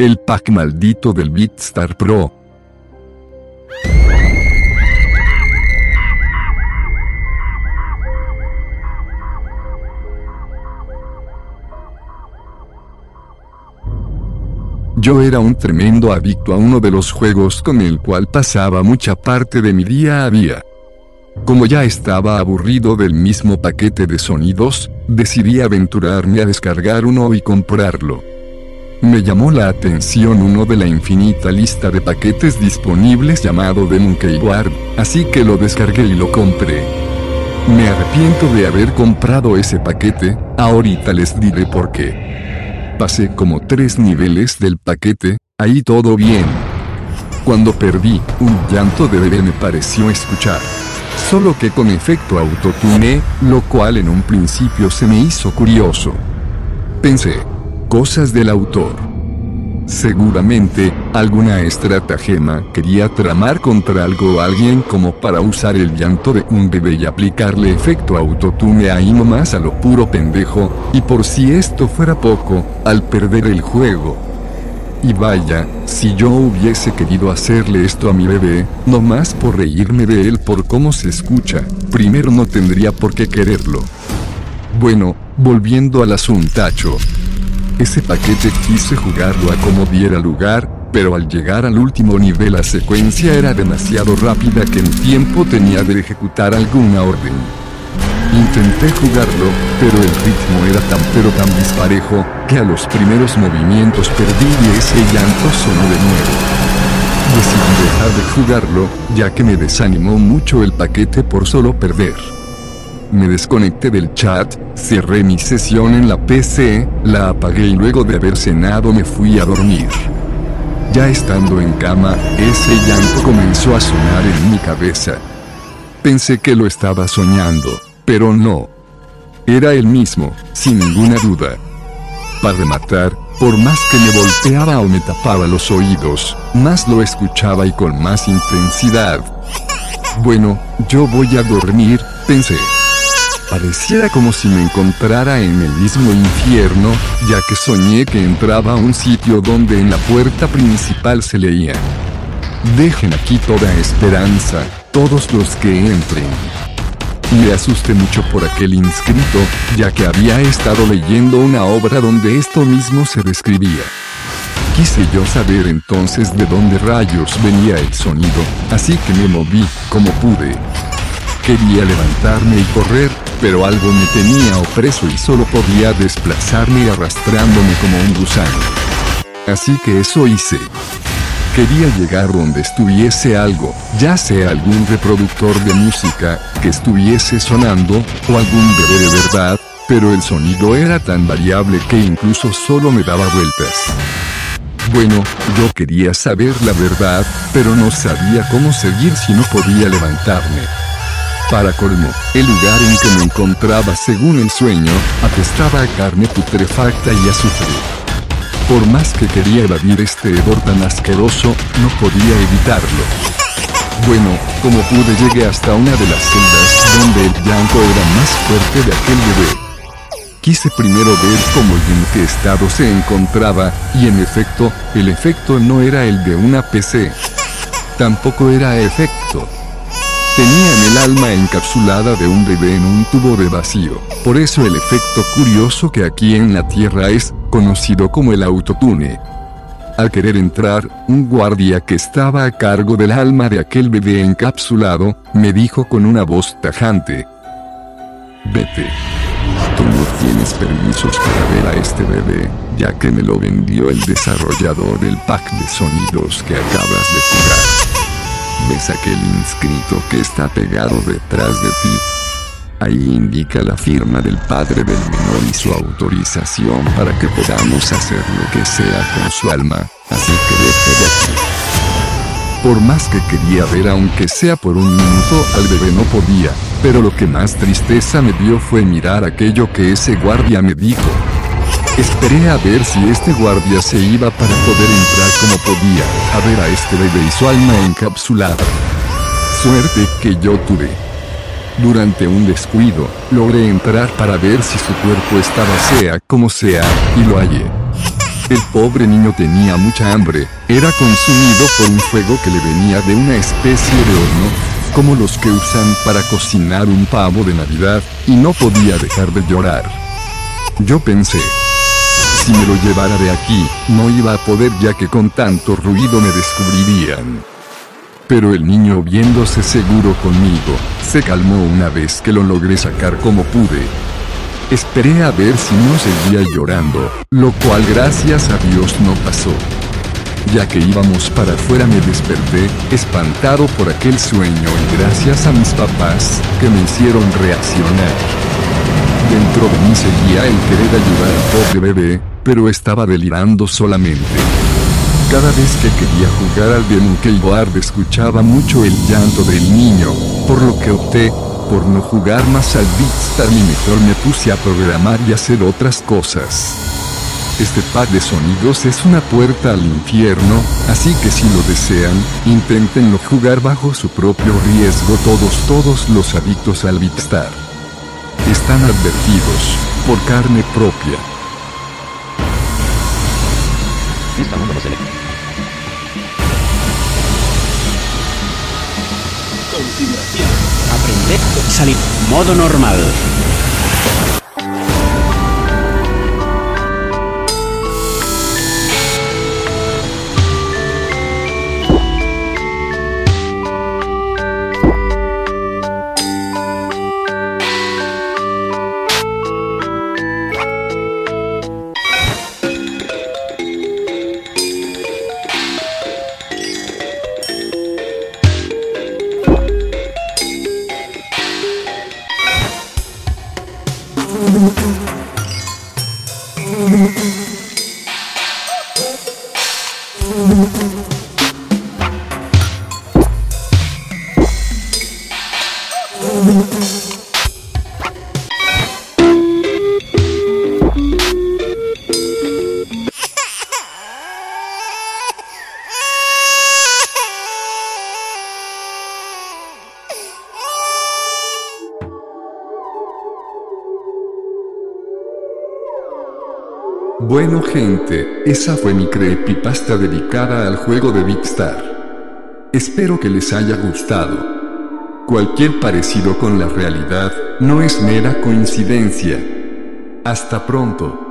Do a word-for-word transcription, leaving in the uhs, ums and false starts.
el pack maldito del BeatStar Pro. Yo era un tremendo adicto a uno de los juegos con el cual pasaba mucha parte de mi día a día. Como ya estaba aburrido del mismo paquete de sonidos, decidí aventurarme a descargar uno y comprarlo. Me llamó la atención uno de la infinita lista de paquetes disponibles llamado The Monkey Ward, así que lo descargué y lo compré. Me arrepiento de haber comprado ese paquete, ahorita les diré por qué. Pasé como tres niveles del paquete, ahí todo bien. Cuando perdí, un llanto de bebé me pareció escuchar. Solo que con efecto autotune, lo cual en un principio se me hizo curioso. Pensé, cosas del autor. Seguramente, alguna estratagema quería tramar contra algo o alguien como para usar el llanto de un bebé y aplicarle efecto autotune ahí nomás a lo puro pendejo, y por si esto fuera poco, al perder el juego. Y vaya, si yo hubiese querido hacerle esto a mi bebé, nomás por reírme de él por cómo se escucha, primero no tendría por qué quererlo. Bueno, volviendo al asuntacho. Ese paquete quise jugarlo a como diera lugar, pero al llegar al último nivel la secuencia era demasiado rápida que en tiempo tenía de ejecutar alguna orden. Intenté jugarlo, pero el ritmo era tan pero tan disparejo, que a los primeros movimientos perdí y ese llanto sonó de nuevo. Decidí dejar de jugarlo, ya que me desanimó mucho el paquete por solo perder. Me desconecté del chat, cerré mi sesión en la P C, la apagué y luego de haber cenado me fui a dormir. Ya estando en cama, ese llanto comenzó a sonar en mi cabeza. Pensé que lo estaba soñando, pero no. Era el mismo, sin ninguna duda. Para rematar, por más que me volteaba o me tapaba los oídos, más lo escuchaba y con más intensidad. Bueno, yo voy a dormir, pensé. Pareciera como si me encontrara en el mismo infierno, ya que soñé que entraba a un sitio donde en la puerta principal se leía: dejen aquí toda esperanza, todos los que entren. Me asusté mucho por aquel inscrito, ya que había estado leyendo una obra donde esto mismo se describía. Quise yo saber entonces de dónde rayos venía el sonido, así que me moví, como pude. Quería levantarme y correr, pero algo me tenía opreso y solo podía desplazarme arrastrándome como un gusano. Así que eso hice. Quería llegar donde estuviese algo, ya sea algún reproductor de música, que estuviese sonando, o algún bebé de verdad, pero el sonido era tan variable que incluso solo me daba vueltas. Bueno, yo quería saber la verdad, pero no sabía cómo seguir si no podía levantarme. Para colmo, el lugar en que me encontraba según el sueño, apestaba a carne putrefacta y azufre. Por más que quería evadir este hedor tan asqueroso, no podía evitarlo. Bueno, como pude llegué hasta una de las celdas donde el llanto era más fuerte de aquel bebé. Quise primero ver cómo y en qué estado se encontraba, y en efecto, el efecto no era el de una P C. Tampoco era efecto. Tenía en el alma encapsulada de un bebé en un tubo de vacío, por eso el efecto curioso que aquí en la Tierra es conocido como el autotune. Al querer entrar, un guardia que estaba a cargo del alma de aquel bebé encapsulado, me dijo con una voz tajante: vete. Tú no tienes permisos para ver a este bebé, ya que me lo vendió el desarrollador del pack de sonidos que acabas de jugar. ¿Ves aquel inscrito que está pegado detrás de ti? Ahí indica la firma del padre del menor y su autorización para que podamos hacer lo que sea con su alma, así que vete de aquí. Por más que quería ver aunque sea por un minuto al bebé no podía, pero lo que más tristeza me dio fue mirar aquello que ese guardia me dijo. Esperé a ver si este guardia se iba para poder entrar como podía, a ver a este bebé y su alma encapsulada. Suerte que yo tuve. Durante un descuido, logré entrar para ver si su cuerpo estaba sea como sea, y lo hallé. El pobre niño tenía mucha hambre, era consumido por un fuego que le venía de una especie de horno, como los que usan para cocinar un pavo de Navidad, y no podía dejar de llorar. Yo pensé, si me lo llevara de aquí, no iba a poder ya que con tanto ruido me descubrirían. Pero el niño, viéndose seguro conmigo, se calmó una vez que lo logré sacar como pude. Esperé a ver si no seguía llorando, lo cual gracias a Dios no pasó. Ya que íbamos para afuera me desperté, espantado por aquel sueño y gracias a mis papás, que me hicieron reaccionar. Dentro de mí seguía el querer ayudar al pobre bebé, pero estaba delirando solamente. Cada vez que quería jugar al Bemunkey Board escuchaba mucho el llanto del niño, por lo que opté por no jugar más al Beatstar y mejor me puse a programar y hacer otras cosas. Este pack de sonidos es una puerta al infierno, así que si lo desean, inténtenlo jugar bajo su propio riesgo todos todos los adictos al Beatstar. Están advertidos, por carne propia. Configuración. Aprender. Salir. Modo normal. Bueno gente, esa fue mi creepypasta dedicada al juego de Beatstar. Espero que les haya gustado. Cualquier parecido con la realidad no es mera coincidencia. Hasta pronto.